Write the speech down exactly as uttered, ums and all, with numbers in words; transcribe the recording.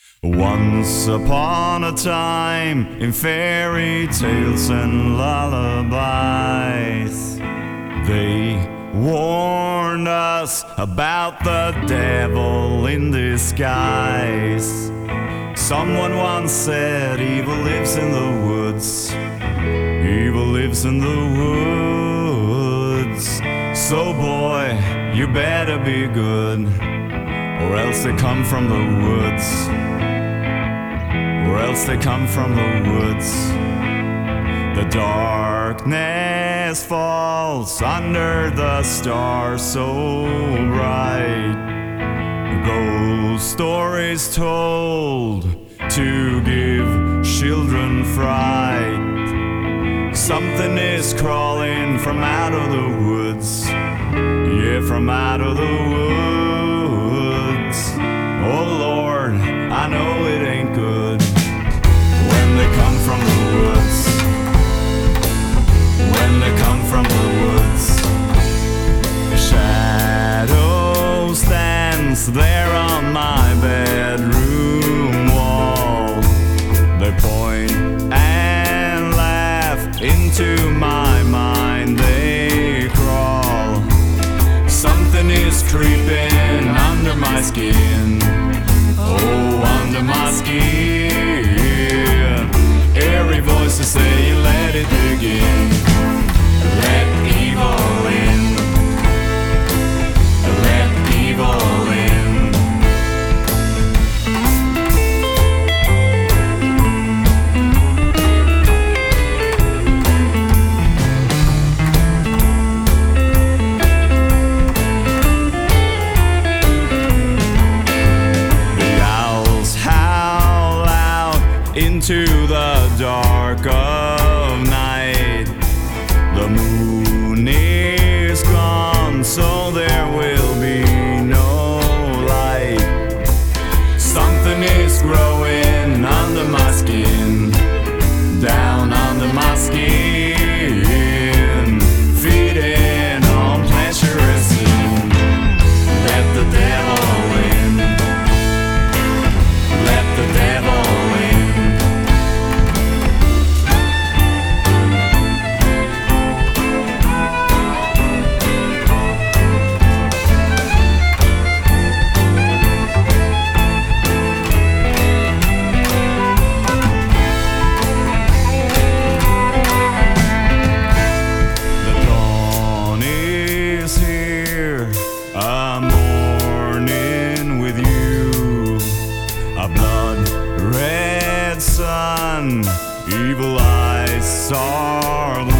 Once upon a time, in fairy tales and lullabies, they warned us about the devil in disguise. Someone once said evil lives in the woods, evil lives in the woods. So boy, you better be good, or else they come from the woods, or else they come from the woods. The darkness falls under the stars so bright, ghost stories told to give children fright. Something is crawling from out of the woods, yeah, from out of the woods. Oh Lord, I know it ain't good when they come from the woods, when they come from the woods. A shadow stands there on my bedroom wall. They point and laugh into my mind, they crawl. Something is creeping under my skin, oh, under my skin. Airy voices say, let it begin. Let evil in, let evil in. Into the dark of night, the moon is gone, so there will be no light. Something is growing under my skin, down under my skin, feeding on pleasure and sin. Let the devil in, let the devil in. A morning with you, a blood-red sun, evil eyes are